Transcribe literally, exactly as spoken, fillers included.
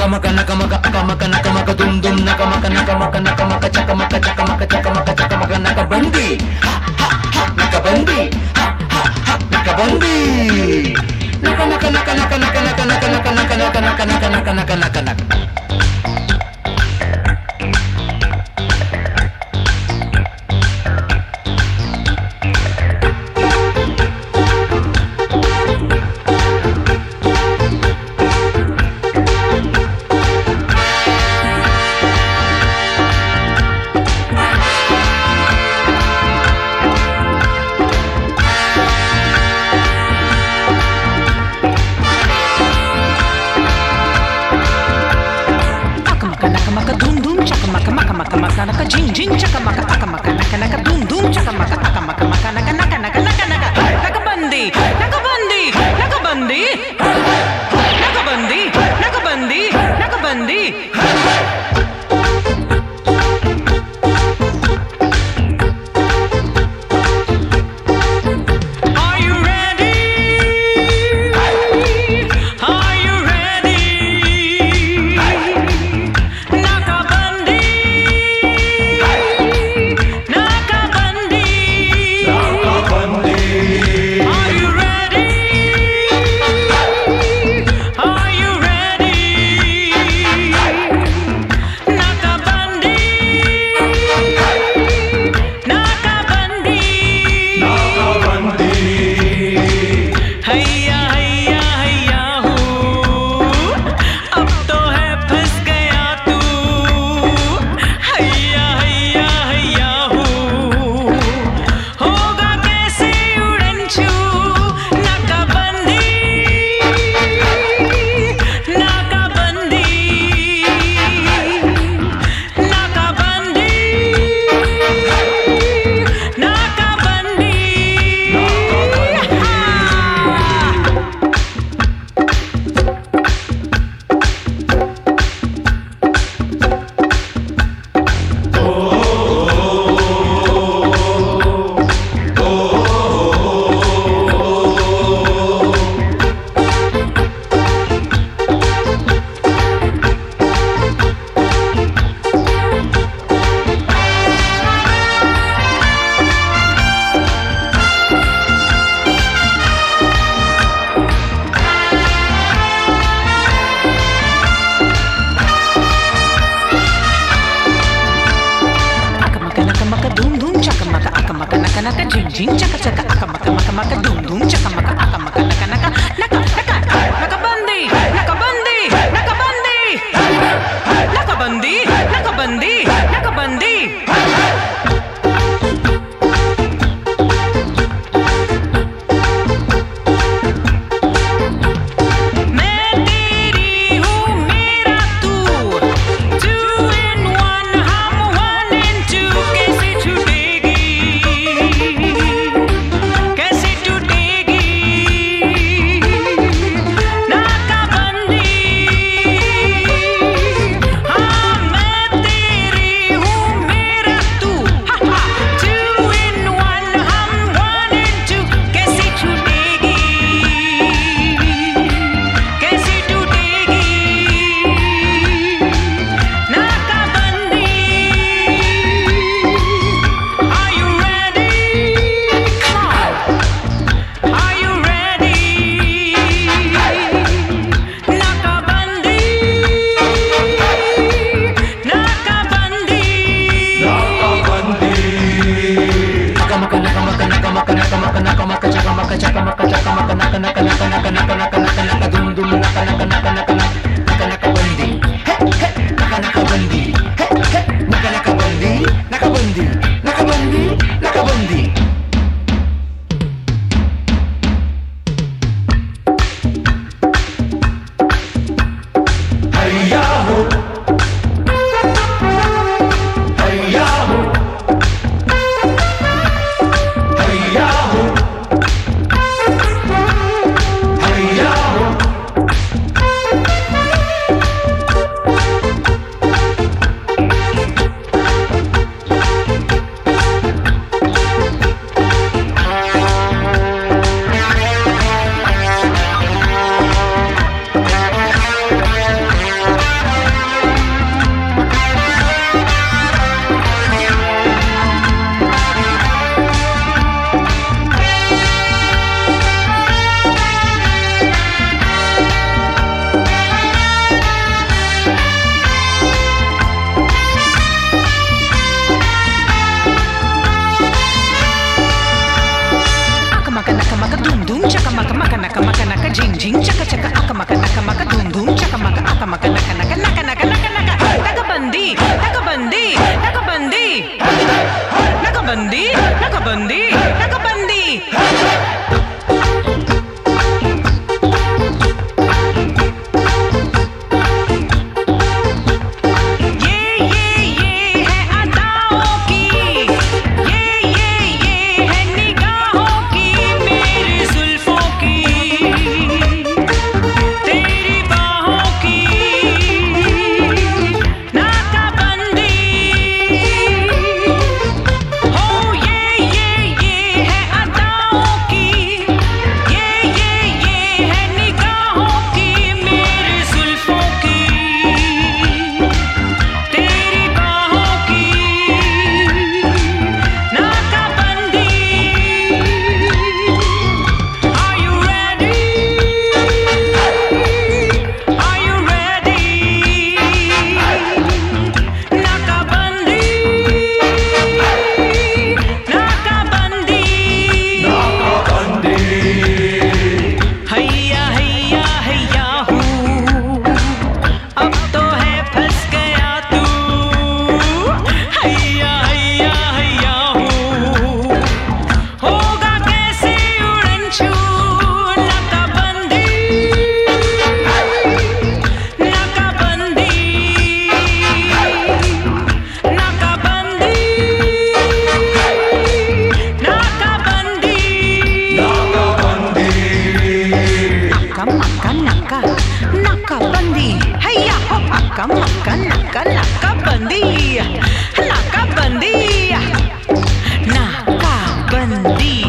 Nakamaka nakamaka akamaka nakamaka dum dum nakamaka nakamaka nakamaka chakamaka chakamaka chakamaka chakamaka nakabandi ha ha ha nakabandi ha ha ha nakabandi naka naka naka naka naka naka naka naka naka naka naka naka naka naka naka naka Naka jing jing chaka maka aka maka naka naka dum dum chaka maka aka maka maka naka naka naka naka naka naka bandi naka bandi naka bandi naka bandi naka bandi naka bandi naka jing jing chaka chaka aka maka maka maka dum dum chaka maka aka maka naka naka naka naka naka bandi naka bandi naka bandi naka bandi naka bandi naka bandi Hey, chaka maka maka naka maka naka jing jing chaka chaka aka maka naka maka dhum dhum chaka maka aka maka naka naka naka naka naka naka nakabandi nakabandi nakabandi nakabandi nakabandi nakabandi nakabandi hayya ho akka makka naka nakabandi nakabandi nakabandi